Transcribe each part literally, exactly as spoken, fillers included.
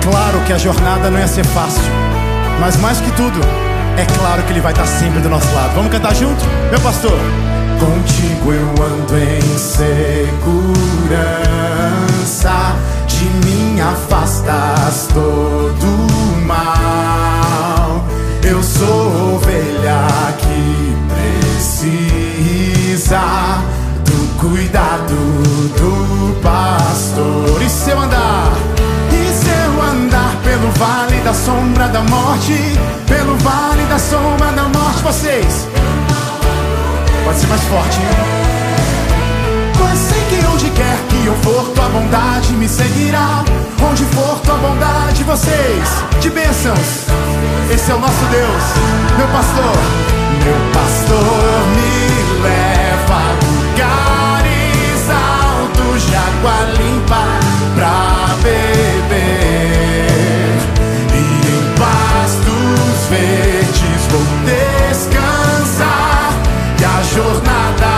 claro que a jornada não ia ser fácil, mas mais que tudo, é claro que Ele vai estar sempre do nosso lado. Vamos cantar junto? Meu pastor. Contigo eu ando em segurança, de mim afastas todo mal. Eu sou ovelha que precisa do cuidado do pastor. E se eu andar, e se eu andar pelo vale da sombra da morte, pelo vale da sombra da morte, vocês pode ser mais forte, hein? Pois sei que onde quer que eu for, tua bondade me seguirá. Onde for tua bondade, vocês, de bênçãos. Esse é o nosso Deus, meu pastor. Meu pastor me leva a lugares altos de água limpa pra beber, e em pastos verdes vou descansar, e a jornada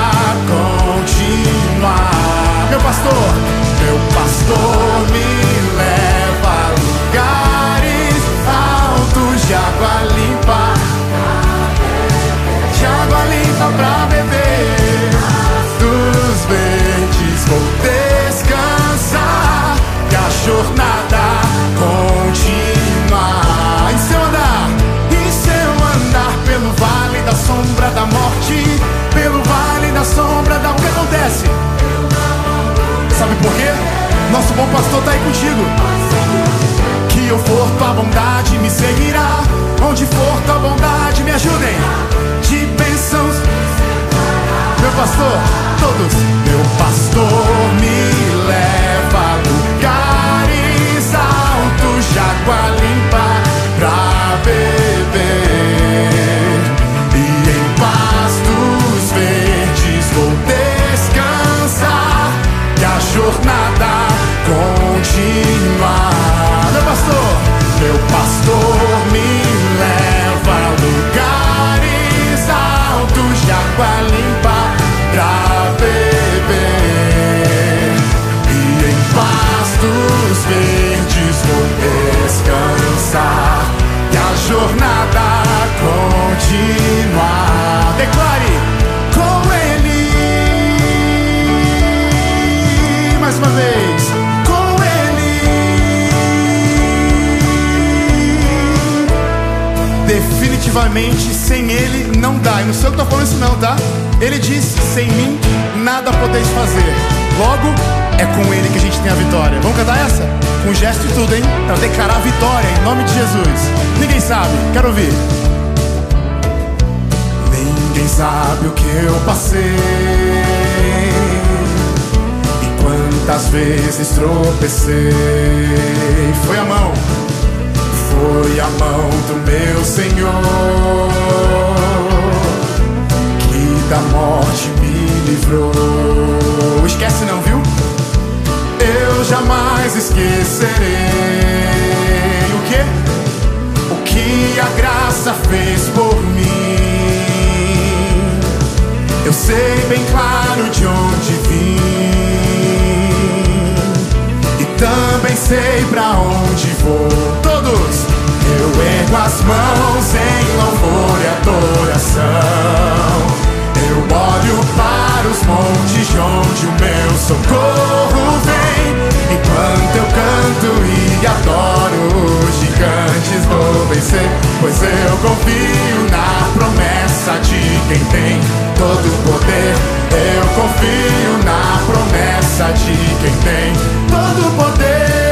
continuar. Meu pastor, meu pastor me leva a lugares altos de água limpa, de água limpa pra beber, dos verdes vou descansar, e a jornada continuar. E se eu andar, e se eu andar pelo vale da sombra da morte, pelo vale da sombra da... O que acontece? Sabe por quê? Nosso bom pastor tá aí contigo. Que eu for, tua bondade me seguirá. Onde for, tua bondade me ajudem. De bênçãos, meu pastor, todos. Meu pastor me leva a lugares altos de água limpa pra beber, e em pastos verdes vou descansar, e a jornada continuar. Meu pastor, meu pastor me leva a lugares altos de água limpa pra beber, e em pastos verdes vou descansar, e a jornada continuar. Declare: com Ele. Mais uma vez, com Ele. Definitivamente sem Ele não dá. E não sei eu que tô falando isso não, tá? Ele disse: sem mim nada podeis fazer. Logo, é com Ele que a gente tem a vitória. Vamos cantar essa? Com gesto e tudo, hein? Pra declarar a vitória em nome de Jesus. Ninguém sabe, quero ouvir. Ninguém sabe o que eu passei, quantas vezes tropecei. Foi a mão, foi a mão do meu Senhor que da morte me livrou. Esquece não, viu? Eu jamais esquecerei o que? O que a graça fez por mim. Eu sei bem claro de onde vim, e também sei pra onde vou. Todos! Eu ergo as mãos em louvor e adoração. Eu olho para os montes de onde o meu socorro vem. Enquanto eu canto e adoro, os gigantes vou vencer, pois eu confio na promessa de quem tem todo o poder. Eu confio na promessa de quem tem todo o poder.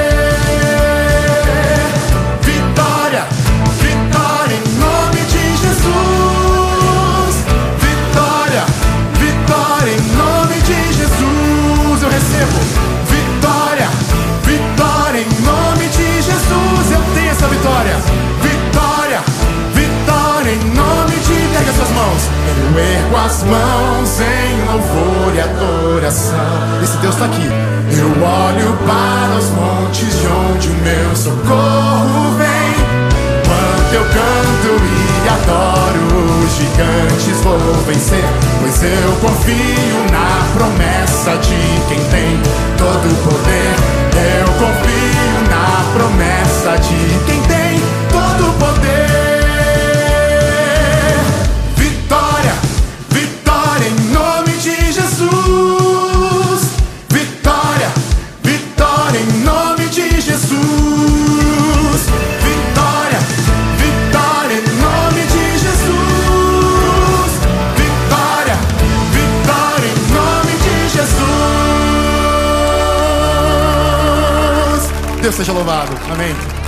Vitória, vitória em nome de Jesus. Vitória, vitória em nome de Jesus. Eu recebo vitória, vitória em nome de Jesus. Eu tenho essa vitória. Vitória, vitória em nome de... Ergue as suas mãos. Eu ergo as mãos em louvor e adoração. Esse Deus está aqui. Eu olho para os montes de onde o meu socorro vem. Enquanto eu canto e adoro, os gigantes vou vencer, pois eu confio na promessa de quem tem todo o poder. Eu confio na promessa Deus seja louvado. Amém.